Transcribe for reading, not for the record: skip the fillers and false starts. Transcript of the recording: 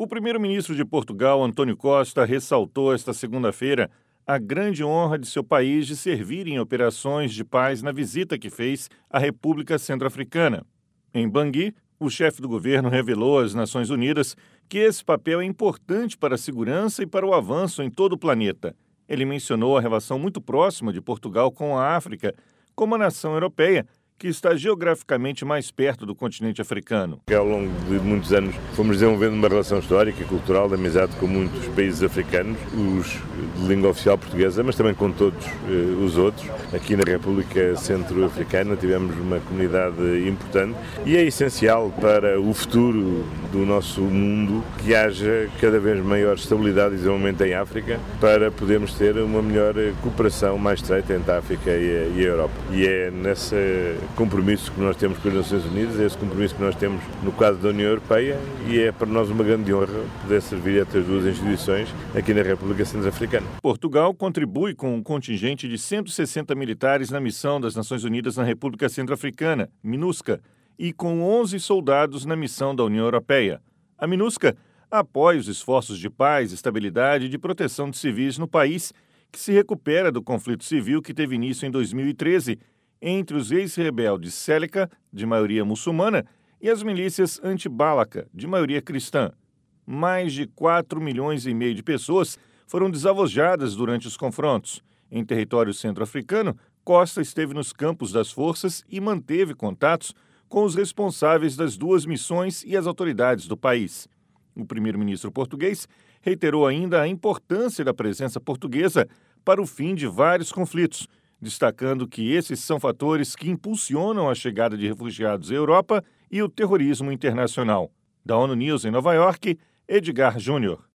O primeiro-ministro de Portugal, António Costa, ressaltou esta segunda-feira a grande honra de seu país de servir em operações de paz na visita que fez à República Centro-Africana. Em Bangui, o chefe do governo revelou às Nações Unidas que esse papel é importante para a segurança e para o avanço em todo o planeta. Ele mencionou a relação muito próxima de Portugal com a África, como a nação europeia, que está geograficamente mais perto do continente africano. Ao longo de muitos anos fomos desenvolvendo uma relação histórica e cultural de amizade com muitos países africanos, os de língua oficial portuguesa, mas também com todos os outros. Aqui na República Centro-Africana tivemos uma comunidade importante e é essencial para o futuro do nosso mundo que haja cada vez maior estabilidade e desenvolvimento em África para podermos ter uma melhor cooperação mais estreita entre a África e a Europa. E é nesse compromisso que nós temos com as Nações Unidas, é esse compromisso que nós temos no quadro da União Europeia e é para nós uma grande honra poder servir a estas duas instituições aqui na República Centro-Africana. Portugal contribui com um contingente de 160 militares na missão das Nações Unidas na República Centro-Africana, MINUSCA, e com 11 soldados na missão da União Europeia. A MINUSCA apoia os esforços de paz, estabilidade e de proteção de civis no país, que se recupera do conflito civil que teve início em 2013 entre os ex-rebeldes Séleca, de maioria muçulmana, e as milícias anti-Balaka, de maioria cristã. Mais de 4,5 milhões de pessoas foram desalojadas durante os confrontos. Em território centro-africano, Costa esteve nos campos das forças e manteve contatos com os responsáveis das duas missões e as autoridades do país. O primeiro-ministro português reiterou ainda a importância da presença portuguesa para o fim de vários conflitos, destacando que esses são fatores que impulsionam a chegada de refugiados à Europa e o terrorismo internacional. Da ONU News em Nova York, Edgar Júnior.